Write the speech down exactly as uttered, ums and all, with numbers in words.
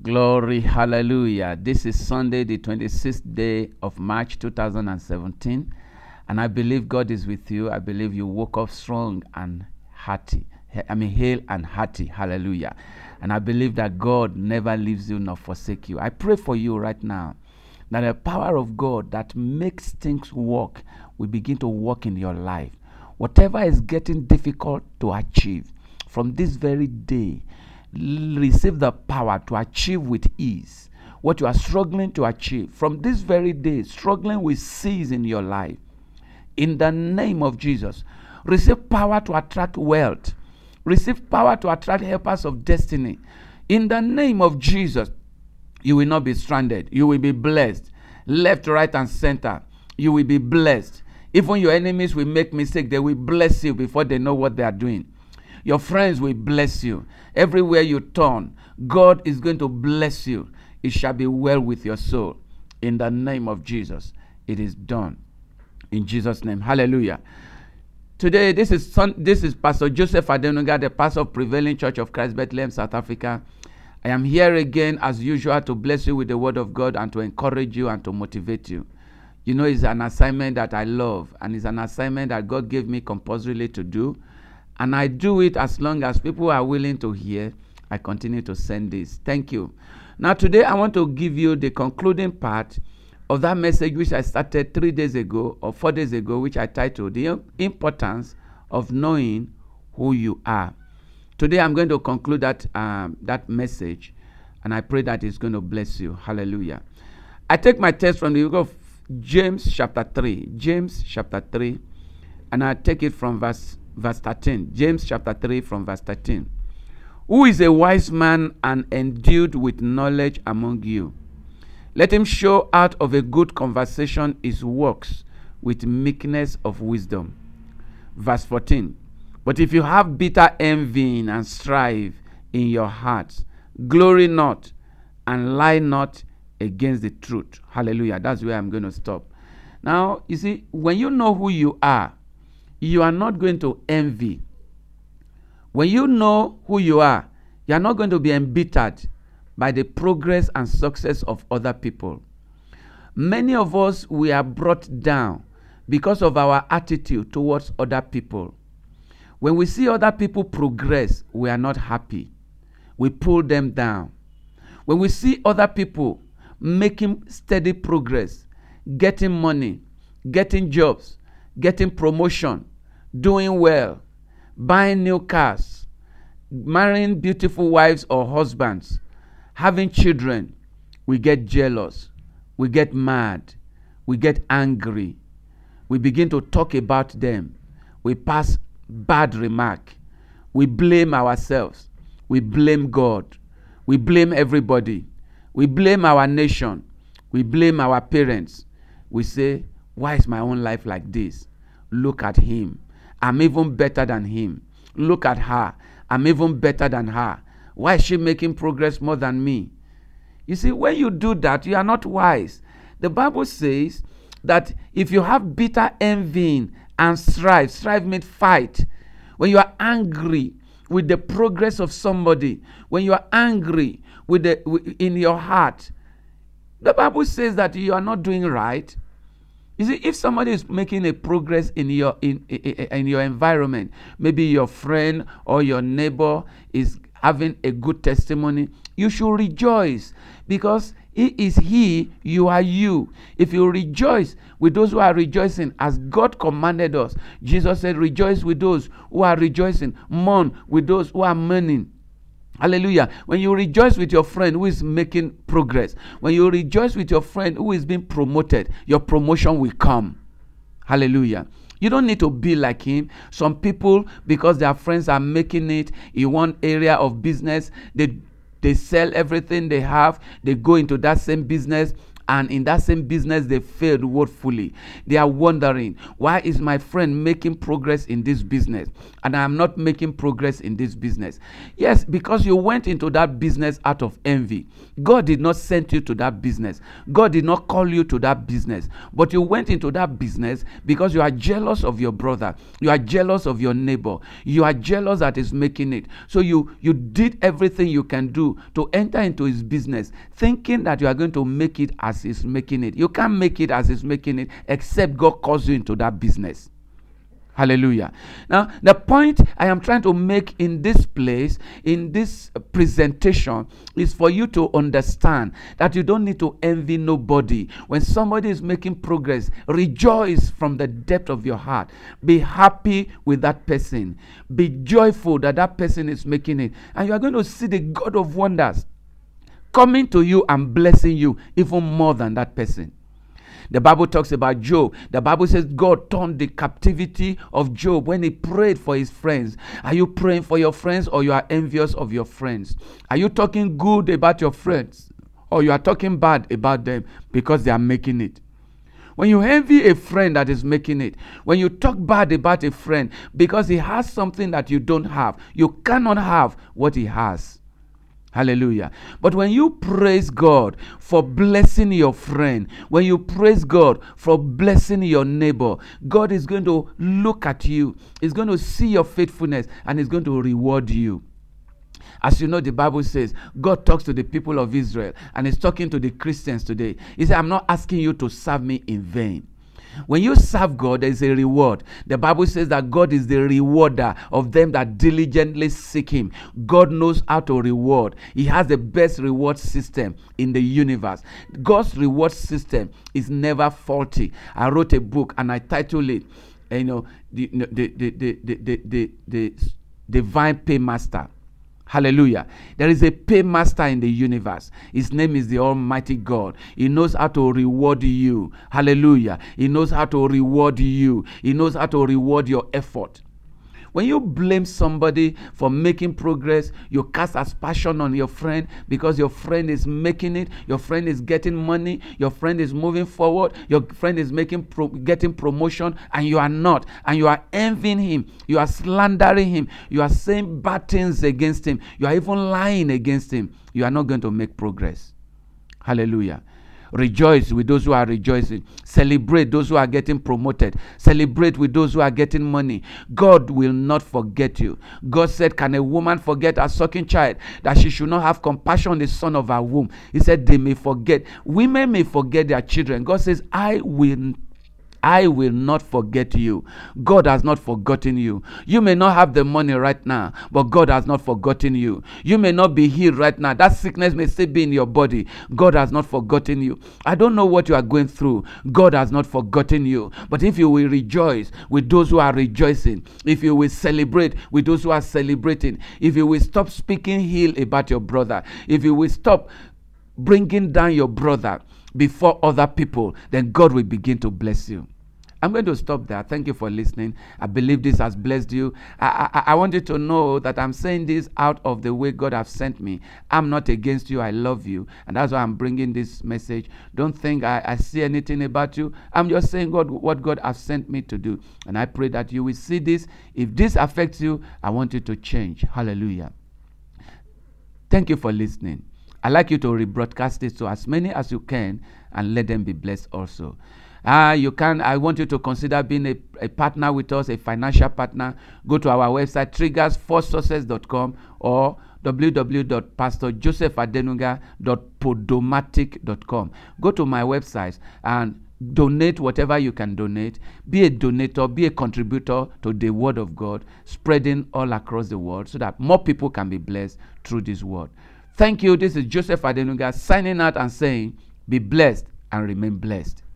Glory, hallelujah. This is Sunday, the twenty-sixth day of March two thousand seventeen. And I believe God is with you. I believe you woke up strong and hearty. I mean, hale and hearty. Hallelujah. And I believe that God never leaves you nor forsake you. I pray for you right now that the power of God that makes things work will begin to work in your life. Whatever is getting difficult to achieve, from this very day, receive the power to achieve with ease what you are struggling to achieve. From this very day, struggling will cease in your life. In the name of Jesus, receive power to attract wealth. Receive power to attract helpers of destiny. In the name of Jesus, you will not be stranded. You will be blessed. Left, right, and center, you will be blessed. Even your enemies will make mistakes. They will bless you before they know what they are doing. Your friends will bless you. Everywhere you turn, God is going to bless you. It shall be well with your soul. In the name of Jesus, it is done. In Jesus' name, hallelujah. Today, this is son, this is Pastor Joseph Adenuga, the pastor of Prevailing Church of Christ, Bethlehem, South Africa. I am here again, as usual, to bless you with the word of God and to encourage you and to motivate you. You know, it's an assignment that I love, and it's an assignment that God gave me compulsorily to do. And I do it as long as people are willing to hear. I continue to send this. Thank you. Now, today, I want to give you the concluding part of that message which I started three days ago or four days ago, which I titled The Importance of Knowing Who You Are. Today, I'm going to conclude that, um, that message, and I pray that it's going to bless you. Hallelujah. I take my text from the book of James chapter three. James chapter three, and I take it from verse Verse thirteen, James chapter three from verse thirteen. Who is a wise man and endued with knowledge among you? Let him show out of a good conversation his works with meekness of wisdom. Verse fourteen. But if you have bitter envying and strife in your hearts, glory not and lie not against the truth. Hallelujah. That's where I'm going to stop. Now, you see, when you know who you are, you are not going to envy. When you know who you are, you are not going to be embittered by the progress and success of other people. Many of us, we are brought down because of our attitude towards other people. When we see other people progress, we are not happy. We pull them down. When we see other people making steady progress, getting money, getting jobs, getting promotion, doing well, buying new cars, marrying beautiful wives or husbands, having children, we get jealous, we get mad, we get angry, we begin to talk about them, we pass bad remark, we blame ourselves, we blame God, we blame everybody, we blame our nation, we blame our parents. We say, why is my own life like this? Look at him. I'm even better than him. Look at her. I'm even better than her. Why is she making progress more than me? You see, when you do that, you are not wise. The Bible says that if you have bitter envying and strife, strife means fight. When you are angry with the progress of somebody, when you are angry with the in your heart, the Bible says that you are not doing right. You see, if somebody is making a progress in your in, in in your environment, maybe your friend or your neighbor is having a good testimony, you should rejoice because he is he, you are you. If you rejoice with those who are rejoicing as God commanded us, Jesus said, rejoice with those who are rejoicing, mourn with those who are mourning. Hallelujah. When you rejoice with your friend who is making progress, when you rejoice with your friend who is being promoted, your promotion will come. Hallelujah. You don't need to be like him. Some people, because their friends are making it in one area of business, they they sell everything they have, they go into that same business, and in that same business they failed woefully. They are wondering, why is my friend making progress in this business and I am not making progress in this business? Yes, because you went into that business out of envy. God did not send you to that business. God did not call you to that business, but you went into that business because you are jealous of your brother. You are jealous of your neighbor. You are jealous that is making it. So you, you did everything you can do to enter into his business, thinking that you are going to make it as he's making it. You can't make it as he's making it except God calls you into that business. Hallelujah. Now, the point I am trying to make in this place, in this presentation, is for you to understand that you don't need to envy nobody. When somebody is making progress, rejoice from the depth of your heart. Be happy with that person. Be joyful that that person is making it. And you are going to see the God of wonders coming to you and blessing you even more than that person. The Bible talks about Job. The Bible says God turned the captivity of Job when he prayed for his friends. Are you praying for your friends, or you are envious of your friends? Are you talking good about your friends, or you are talking bad about them because they are making it? When you envy a friend that is making it, when you talk bad about a friend because he has something that you don't have, you cannot have what he has. Hallelujah. But when you praise God for blessing your friend, when you praise God for blessing your neighbor, God is going to look at you. He's going to see your faithfulness and he's going to reward you. As you know, the Bible says God talks to the people of Israel and he's talking to the Christians today. He said, I'm not asking you to serve me in vain. When you serve God, there is a reward. The Bible says that God is the rewarder of them that diligently seek him. God knows how to reward. He has the best reward system in the universe. God's reward system is never faulty. I wrote a book and I titled it, you know, the the the the the the, the, the Divine Paymaster. Hallelujah. There is a paymaster in the universe. His name is the Almighty God. He knows how to reward you. Hallelujah. He knows how to reward you. He knows how to reward your effort. When you blame somebody for making progress, you cast aspersion on your friend because your friend is making it, your friend is getting money, your friend is moving forward, your friend is making pro- getting promotion, and you are not, and you are envying him, you are slandering him, you are saying bad things against him, you are even lying against him. You are not going to make progress. Hallelujah. Rejoice with those who are rejoicing. Celebrate those who are getting promoted. Celebrate with those who are getting money. God will not forget you. God said, can a woman forget her sucking child, that she should not have compassion on the son of her womb? He said they may forget. Women may forget their children. God says, I will I will not forget you. God has not forgotten you. You may not have the money right now, but God has not forgotten you. You may not be healed right now. That sickness may still be in your body. God has not forgotten you. I don't know what you are going through. God has not forgotten you. But if you will rejoice with those who are rejoicing, if you will celebrate with those who are celebrating, if you will stop speaking ill about your brother, if you will stop bringing down your brother before other people, then God will begin to bless you. I'm going to stop there. Thank you for listening. I believe this has blessed you. I, I, I want you to know that I'm saying this out of the way God has sent me. I'm not against you. I love you. And that's why I'm bringing this message. Don't think I, I see anything about you. I'm just saying God, what God has sent me to do. And I pray that you will see this. If this affects you, I want you to change. Hallelujah. Thank you for listening. I'd like you to rebroadcast it to as many as you can and let them be blessed also. Ah, uh, you can. I want you to consider being a, a partner with us, a financial partner. Go to our website, triggers for success dot com or w w w dot pastor joseph adenuga dot podomatic dot com. Go to my website and donate whatever you can donate. Be a donator, be a contributor to the word of God, spreading all across the world so that more people can be blessed through this word. Thank you. This is Joseph Adenuga signing out and saying, be blessed and remain blessed.